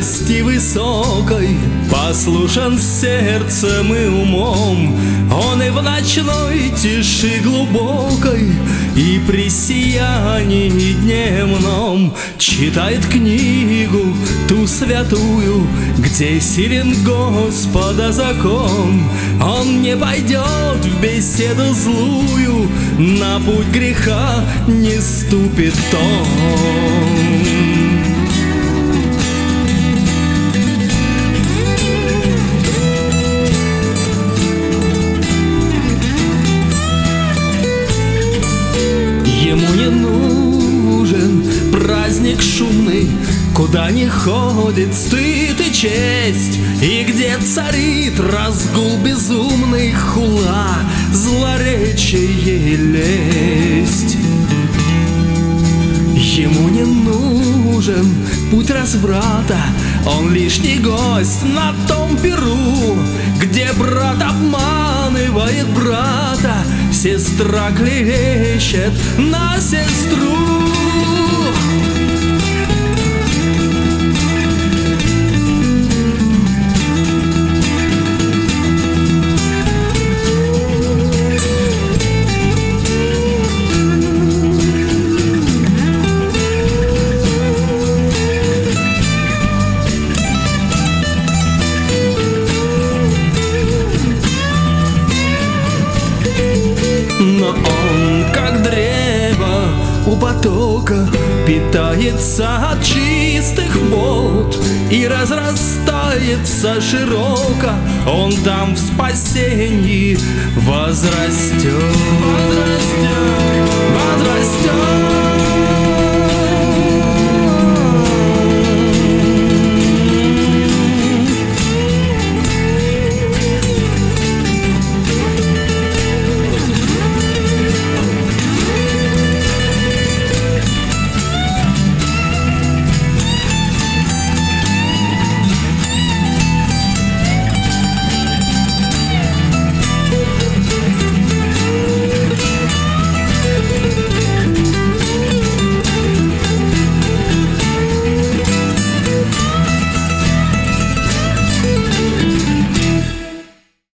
гордости высокой, послушен сердцем и умом. Он и в ночной тиши глубокой, и при сиянии дневном читает книгу ту святую, где силен Господа закон. Он не пойдет в беседу злую, на путь греха не ступит он. Ему не нужен праздник шумный, куда не ходит стыд и честь, и где царит разгул безумный, хула, злоречие и лесть. Ему не нужен путь разврата, он лишний гость на том перу, где брат обманывает брата, сестра клевещет на сестру. Но он, как древо у потока, питается от чистых вод и разрастается широко. Он там в спасении возрастет, возрастет, возрастет.